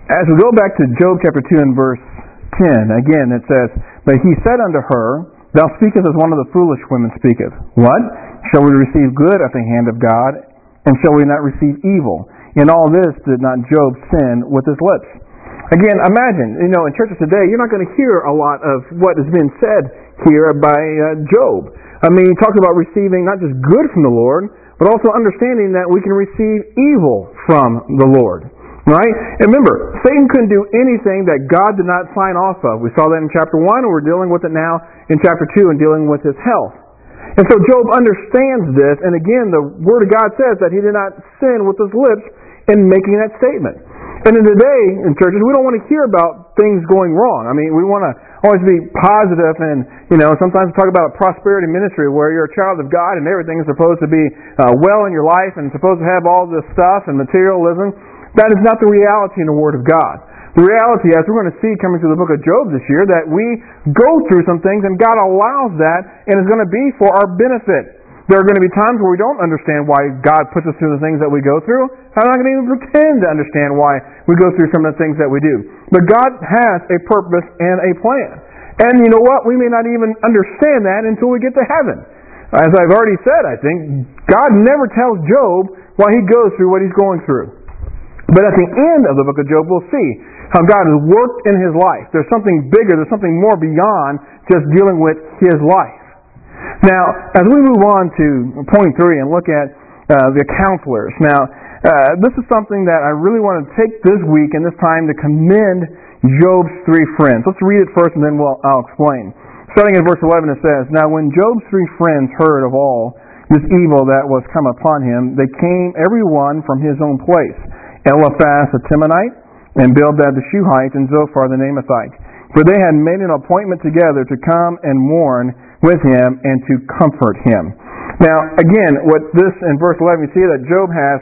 As we go back to Job chapter 2 and verse 10, again it says, "But he said unto her, Thou speakest as one of the foolish women speaketh. What? Shall we receive good at the hand of God, and shall we not receive evil? In all this did not Job sin with his lips." Again, imagine, in churches today, you're not going to hear a lot of what has been said here by Job. I mean, he talks about receiving not just good from the Lord, but also understanding that we can receive evil from the Lord. Right? And remember, Satan couldn't do anything that God did not sign off of. We saw that in chapter 1, and we're dealing with it now in chapter 2 and dealing with his health. And so Job understands this, and again, the Word of God says that he did not sin with his lips in making that statement. And in today, in churches, we don't want to hear about things going wrong. I mean, we want to always be positive, and, sometimes we talk about a prosperity ministry where you're a child of God and everything is supposed to be well in your life and supposed to have all this stuff and materialism. That is not the reality in the Word of God. The reality, as we're going to see coming through the book of Job this year, that we go through some things and God allows that, and it's going to be for our benefit. There are going to be times where we don't understand why God puts us through the things that we go through. I'm not going to even pretend to understand why we go through some of the things that we do. But God has a purpose and a plan. And you know what? We may not even understand that until we get to heaven. As I've already said, I think, God never tells Job why he goes through what he's going through. But at the end of the book of Job, we'll see how God has worked in his life. There's something bigger, there's something more beyond just dealing with his life. Now, as we move on to point 3 and look at the counselors. Now, this is something that I really want to take this week and this time to commend Job's 3 friends. Let's read it first and then I'll explain. Starting in verse 11 it says, "Now when Job's 3 friends heard of all this evil that was come upon him, they came every one from his own place. Eliphaz the Temanite, and Bildad the Shuhite, and Zophar the Naamathite. For they had made an appointment together to come and mourn with him and to comfort him." Now, again, what this in verse 11, you see that Job has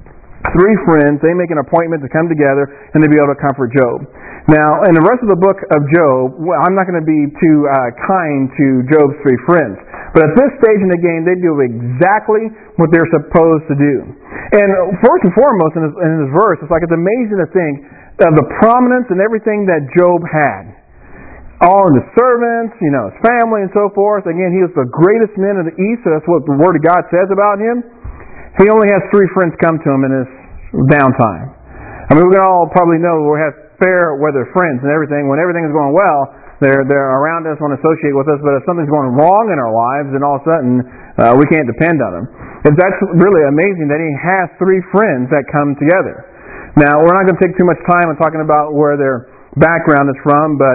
3 friends. They make an appointment to come together and to be able to comfort Job. Now, in the rest of the book of Job, I'm not going to be too kind to Job's 3 friends. But at this stage in the game, they do exactly what they're supposed to do. And first and foremost in this verse, it's like it's amazing to think of the prominence and everything that Job had. All of his servants, his family and so forth. Again, he was the greatest man of the East, so that's what the Word of God says about him. He only has 3 friends come to him in his downtime. I mean, we can all probably know we have fair weather friends and everything. When everything is going well, they're around us, want to associate with us, but if something's going wrong in our lives, then all of a sudden we can't depend on them. And that's really amazing that he has 3 friends that come together. Now, we're not going to take too much time on talking about where their background is from, but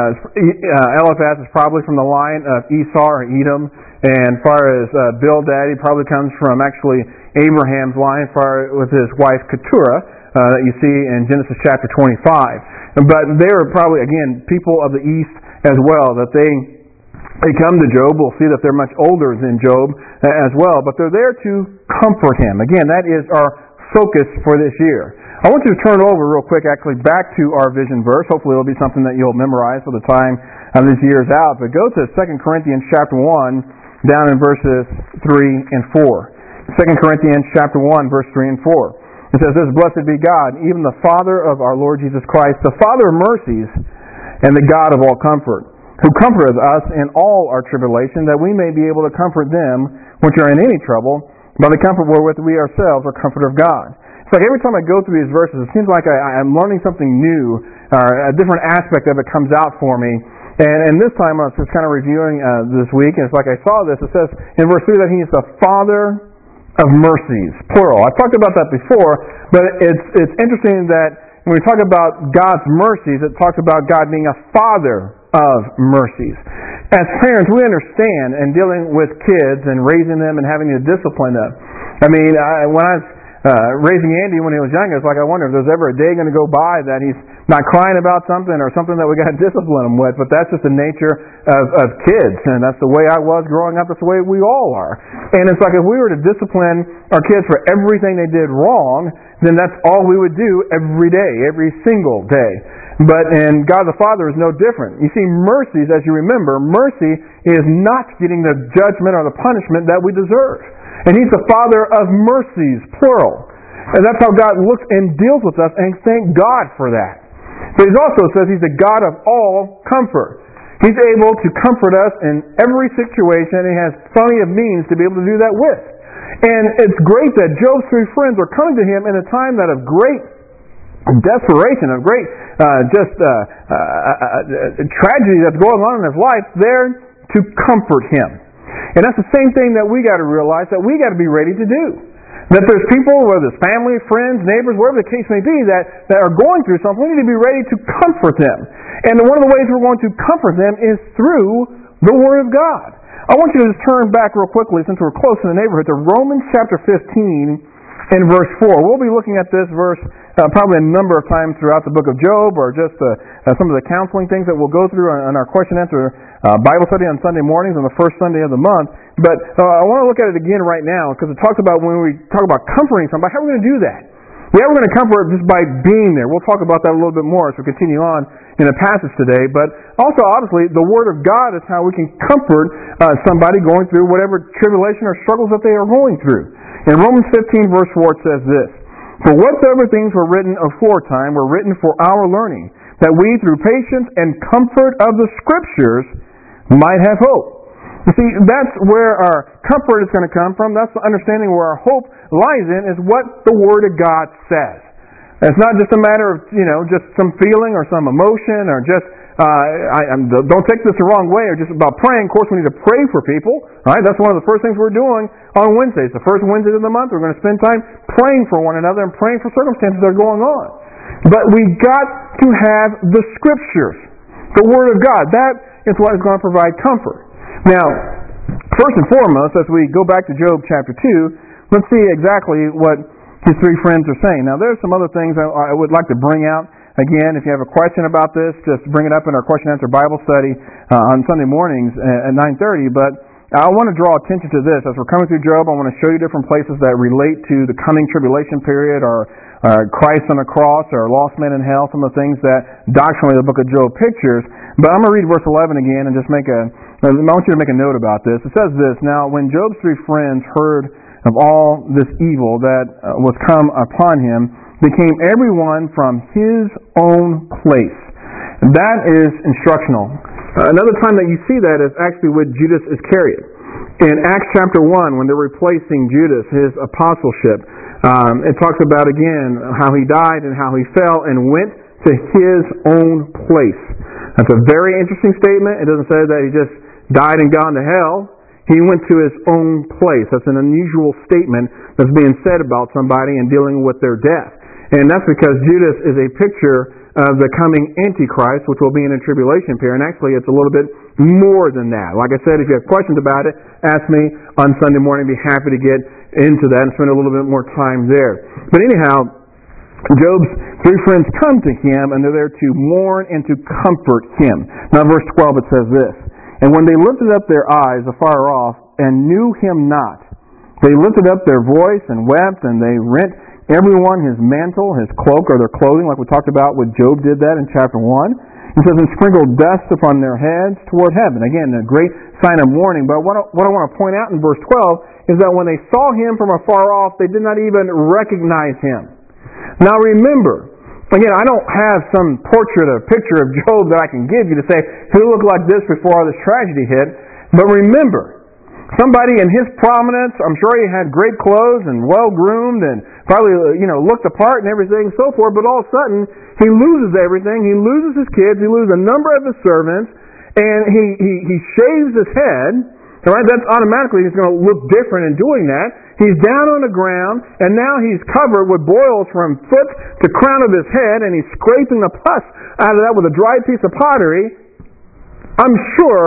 Eliphaz is probably from the line of Esau or Edom, and as far as Bildad, he probably comes from actually Abraham's line, with his wife Keturah, that you see in Genesis chapter 25. But they were probably, again, people of the East as well, that they come to Job. We'll see that they're much older than Job as well, but they're there to comfort him. Again, that is our focus for this year. I want you to turn over real quick, actually, back to our vision verse. Hopefully it'll be something that you'll memorize for the time this year is out. But go to 2 Corinthians chapter 1, down in verses 3 and 4. 2 Corinthians chapter 1, verse 3 and 4. It says this, "Blessed be God, even the Father of our Lord Jesus Christ, the Father of mercies, and the God of all comfort, who comforteth us in all our tribulation, that we may be able to comfort them which are in any trouble, by the comfort wherewith we ourselves are comforted of God." It's like every time I go through these verses, it seems like I'm learning something new, or a different aspect of it comes out for me. And this time I was just kind of reviewing this week, and it's like I saw this. It says in verse 3 that He is the Father of mercies, plural. I've talked about that before, but it's interesting that when we talk about God's mercies, it talks about God being a Father of mercies. As parents, we understand in dealing with kids and raising them and having to discipline them. I mean, when I was raising Andy when he was young, it's like I wonder if there's ever a day going to go by that he's not crying about something or something that we got to discipline him with. But that's just the nature of kids, and that's the way I was growing up. That's the way we all are. And it's like if we were to discipline our kids for everything they did wrong, then that's all we would do every day, every single day. But in God the Father is no different. You see, mercies, as you remember, mercy is not getting the judgment or the punishment that we deserve. And He's the Father of mercies, plural. And that's how God looks and deals with us, and thank God for that. But He also says He's the God of all comfort. He's able to comfort us in every situation, and He has plenty of means to be able to do that with. And it's great that Job's three friends are coming to him in a time that of great desperation, of great tragedy that's going on in his life, there to comfort him. And that's the same thing that we got to realize, that we got to be ready to do. That there's people, whether it's family, friends, neighbors, whatever the case may be, that are going through something. We need to be ready to comfort them. And one of the ways we're going to comfort them is through the Word of God. I want you to just turn back real quickly, since we're close in the neighborhood, to Romans chapter 15 and verse 4. We'll be looking at this verse probably a number of times throughout the book of Job, or just some of the counseling things that we'll go through on our question and answer Bible study on Sunday mornings on the first Sunday of the month. But I want to look at it again right now, because it talks about when we talk about comforting somebody, how are we going to do that? Yeah, we're going to comfort just by being there. We'll talk about that a little bit more as we continue on in the passage today. But also, obviously, the Word of God is how we can comfort somebody going through whatever tribulation or struggles that they are going through. In Romans 15, verse 4, it says this: "For whatsoever things were written aforetime were written for our learning, that we, through patience and comfort of the Scriptures, might have hope." You see, that's where our comfort is going to come from. That's the understanding where our hope lies in, is what the Word of God says. It's not just a matter of, just some feeling or some emotion, or just, don't take this the wrong way, or just about praying. Of course, we need to pray for people. All right? That's one of the first things we're doing on Wednesdays. The first Wednesday of the month, we're going to spend time praying for one another and praying for circumstances that are going on. But we got to have the Scriptures, the Word of God. That is what is going to provide comfort. Now, first and foremost, as we go back to Job chapter 2, let's see exactly what his three friends are saying. Now, there's some other things I would like to bring out. Again, if you have a question about this, just bring it up in our question and answer Bible study on Sunday mornings at 9:30. But I want to draw attention to this. As we're coming through Job, I want to show you different places that relate to the coming tribulation period, or Christ on the cross, or lost men in hell, some of the things that doctrinally the book of Job pictures. But I'm going to read verse 11 again and just I want you to make a note about this. It says this: "Now when Job's three friends heard of all this evil that was come upon him, they came every one from his own place." And that is instructional. Another time that you see that is actually with Judas Iscariot. In Acts chapter 1, when they're replacing Judas, his apostleship, it talks about again how he died and how he fell and went to his own place. That's a very interesting statement. It doesn't say that he just died and gone to hell. He went to his own place. That's an unusual statement that's being said about somebody and dealing with their death. And that's because Judas is a picture of the coming Antichrist, which will be in a tribulation period. And actually, it's a little bit more than that. Like I said, if you have questions about it, ask me on Sunday morning. I'd be happy to get into that and spend a little bit more time there. But anyhow, Job's three friends come to him, and they're there to mourn and to comfort him. Now, verse 12, it says this: "And when they lifted up their eyes afar off, and knew him not, they lifted up their voice and wept, and they rent everyone his mantle, his cloak, or their clothing," like we talked about when Job did that in chapter 1. It says, "and sprinkled dust upon their heads toward heaven." Again, a great sign of mourning. But what I want to point out in verse 12 is that when they saw him from afar off, they did not even recognize him. Now remember, again, I don't have some portrait or picture of Job that I can give you to say, he looked like this before all this tragedy hit. But remember, somebody in his prominence, I'm sure he had great clothes and well-groomed and probably, looked the part and everything and so forth, but all of a sudden, he loses everything. He loses his kids. He loses a number of his servants, and he shaves his head. All right, that's automatically he's going to look different in doing that. He's down on the ground, and now he's covered with boils from foot to crown of his head, and he's scraping the pus out of that with a dry piece of pottery. I'm sure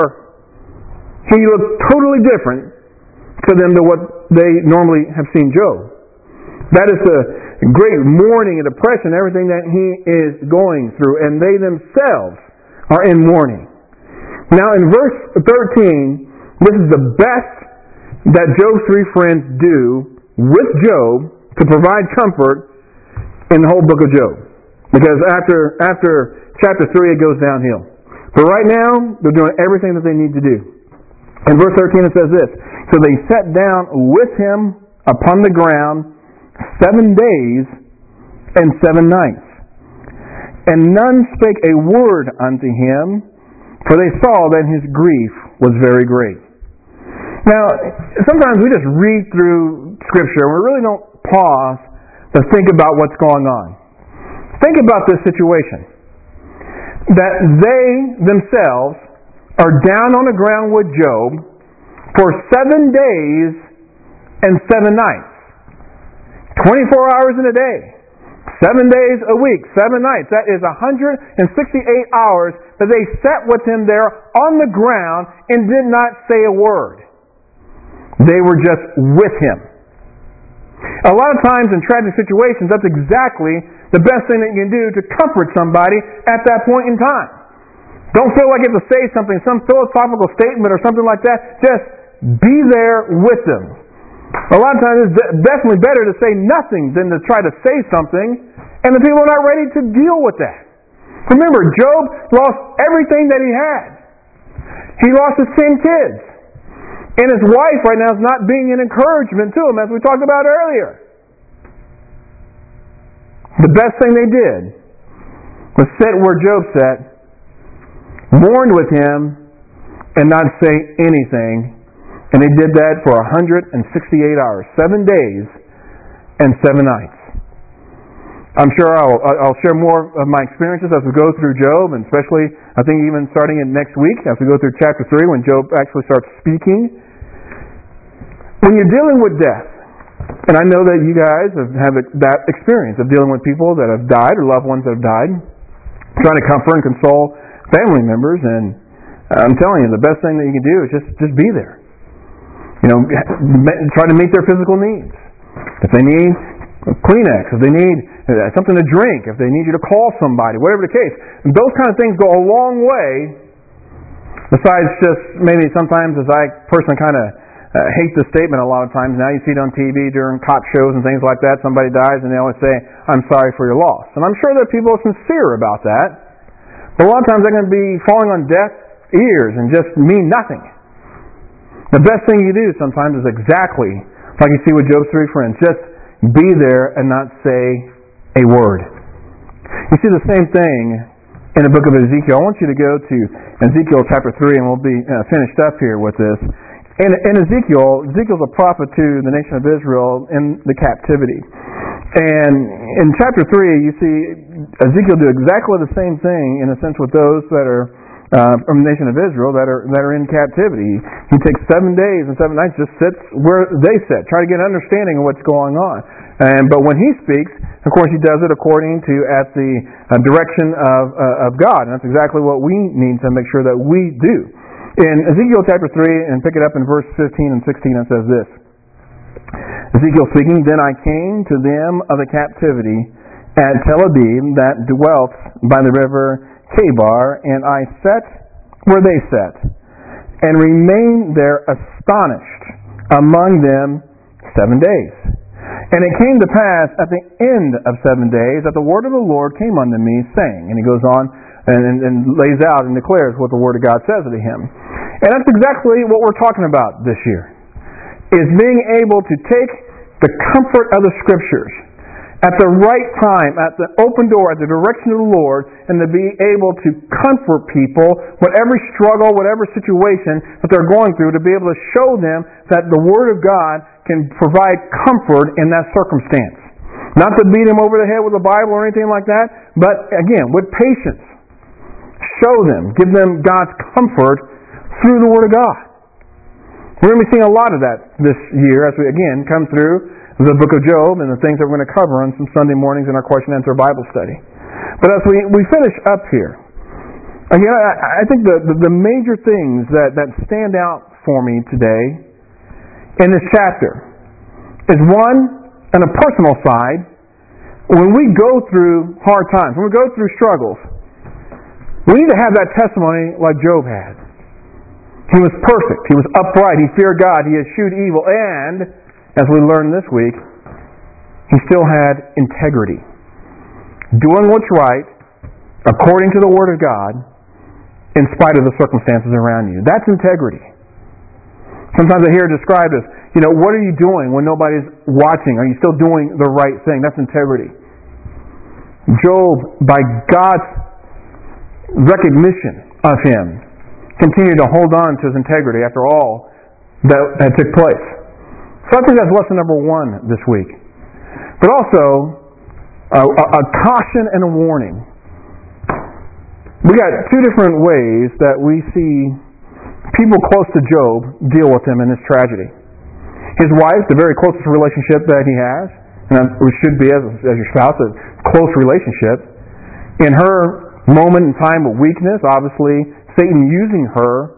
he looked totally different to them than what they normally have seen Job. That is the great mourning and depression, everything that he is going through, and they themselves are in mourning. Now in verse 13, this is the best that Job's three friends do with Job to provide comfort in the whole book of Job. Because after chapter 3, it goes downhill. But right now, they're doing everything that they need to do. In verse 13, it says this: "So they sat down with him upon the ground, 7 days and 7 nights. And none spake a word unto him, for they saw that his grief was very great. Now, sometimes we just read through Scripture and we really don't pause to think about what's going on. Think about this situation. That they themselves are down on the ground with Job for 7 days and 7 nights. 24 hours in a day. 7 days a week, 7 nights. That is 168 hours that they sat with him there on the ground and did not say a word. They were just with him. A lot of times in tragic situations, that's exactly the best thing that you can do to comfort somebody at that point in time. Don't feel like you have to say something, some philosophical statement or something like that. Just be there with them. A lot of times it's definitely better to say nothing than to try to say something, and the people are not ready to deal with that. Remember, Job lost everything that he had. He lost his 10 kids. And his wife right now is not being an encouragement to him, as we talked about earlier. The best thing they did was sit where Job sat, mourned with him, and not say anything. And they did that for 168 hours, 7 days and 7 nights. I'm sure I'll share more of my experiences as we go through Job, and especially, I think even starting in next week, as we go through chapter 3, when Job actually starts speaking. When you're dealing with death, and I know that you guys have that experience of dealing with people that have died or loved ones that have died, trying to comfort and console family members, and I'm telling you, the best thing that you can do is just be there. Try to meet their physical needs. If they need Kleenex, if they need something to drink, if they need you to call somebody, whatever the case, those kind of things go a long way. Besides just maybe sometimes, as I personally kind of hate this statement a lot of times. Now you see it on TV during cop shows and things like that. Somebody dies and they always say, "I'm sorry for your loss." And I'm sure that people are sincere about that. But a lot of times they're going to be falling on deaf ears and just mean nothing. The best thing you do sometimes is exactly like you see with Job's 3 friends. Just be there and not say a word. You see the same thing in the book of Ezekiel. I want you to go to Ezekiel chapter 3 and we'll be finished up here with this. In Ezekiel's a prophet to the nation of Israel in the captivity. And in chapter 3, you see Ezekiel do exactly the same thing in a sense with those that are from the nation of Israel that are in captivity. He takes 7 days and 7 nights, just sits where they sit, try to get an understanding of what's going on. But when he speaks, of course, he does it according to at the direction of God, and that's exactly what we need to make sure that we do. In Ezekiel chapter 3, and pick it up in verse 15 and 16, it says this. Ezekiel speaking, "Then I came to them of the captivity at Tel Abib that dwelt by the river Chebar, and I sat where they sat, and remained there astonished among them 7 days. And it came to pass at the end of 7 days that the word of the Lord came unto me, saying," and he goes on and lays out and declares what the Word of God says to him. And that's exactly what we're talking about this year, is being able to take the comfort of the Scriptures at the right time, at the open door, at the direction of the Lord, and to be able to comfort people, whatever struggle, whatever situation that they're going through, to be able to show them that the Word of God can provide comfort in that circumstance. Not to beat them over the head with the Bible or anything like that, but again, with patience. Show them, give them God's comfort through the Word of God. We're going to be seeing a lot of that this year as we again come through the book of Job and the things that we're going to cover on some Sunday mornings in our question and answer Bible study. But as we finish up here, again, I think the major things that stand out for me today in this chapter is one, on a personal side, when we go through hard times, when we go through struggles, we need to have that testimony like Job had. He was perfect. He was upright. He feared God. He eschewed evil. And, as we learned this week, he still had integrity. Doing what's right, according to the Word of God, in spite of the circumstances around you. That's integrity. Sometimes I hear it described as, What are you doing when nobody's watching? Are you still doing the right thing? That's integrity. Job, by God's recognition of him, continued to hold on to his integrity after all that took place. So I think that's lesson number 1 this week. But also, a caution and a warning. We got 2 different ways that we see people close to Job deal with him in this tragedy. His wife, the very closest relationship that he has, and it should be as your spouse, a close relationship. In her moment in time of weakness, obviously, Satan using her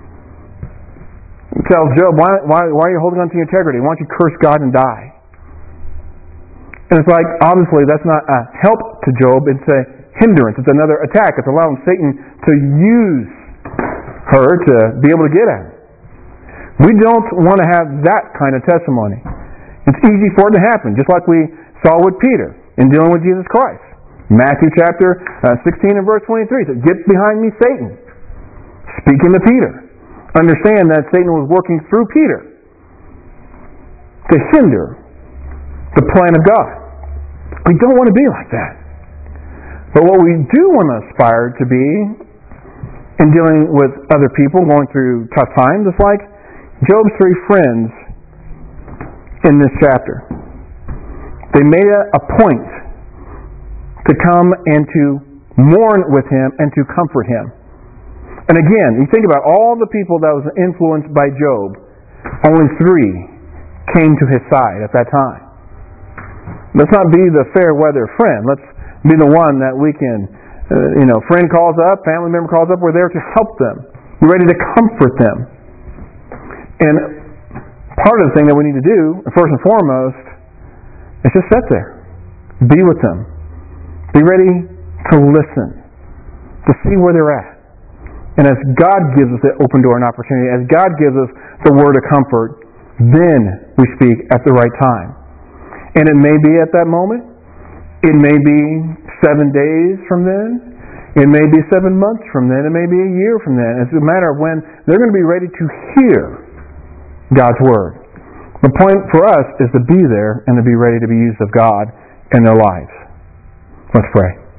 tells Job, why are you holding on to your integrity? Why don't you curse God and die? And it's like, obviously, that's not a help to Job. It's a hindrance. It's another attack. It's allowing Satan to use her to be able to get at him. We don't want to have that kind of testimony. It's easy for it to happen, just like we saw with Peter in dealing with Jesus Christ. Matthew chapter 16 and verse 23 says, "Get behind me, Satan." Speaking to Peter. Understand that Satan was working through Peter to hinder the plan of God. We don't want to be like that. But what we do want to aspire to be in dealing with other people going through tough times, it's like Job's 3 friends in this chapter. They made a point to come and to mourn with him and to comfort him. And again, you think about all the people that was influenced by Job, only 3 came to his side at that time. Let's not be the fair weather friend. Let's be the one that we can, friend calls up, family member calls up, we're there to help them. We're ready to comfort them. And part of the thing that we need to do, first and foremost, is just sit there. Be with them. Be ready to listen, to see where they're at. And as God gives us the open door and opportunity, as God gives us the word of comfort, then we speak at the right time. And it may be at that moment. It may be 7 days from then. It may be 7 months from then. It may be a year from then. It's a matter of when they're going to be ready to hear God's word. The point for us is to be there and to be ready to be used of God in their lives. Let's pray.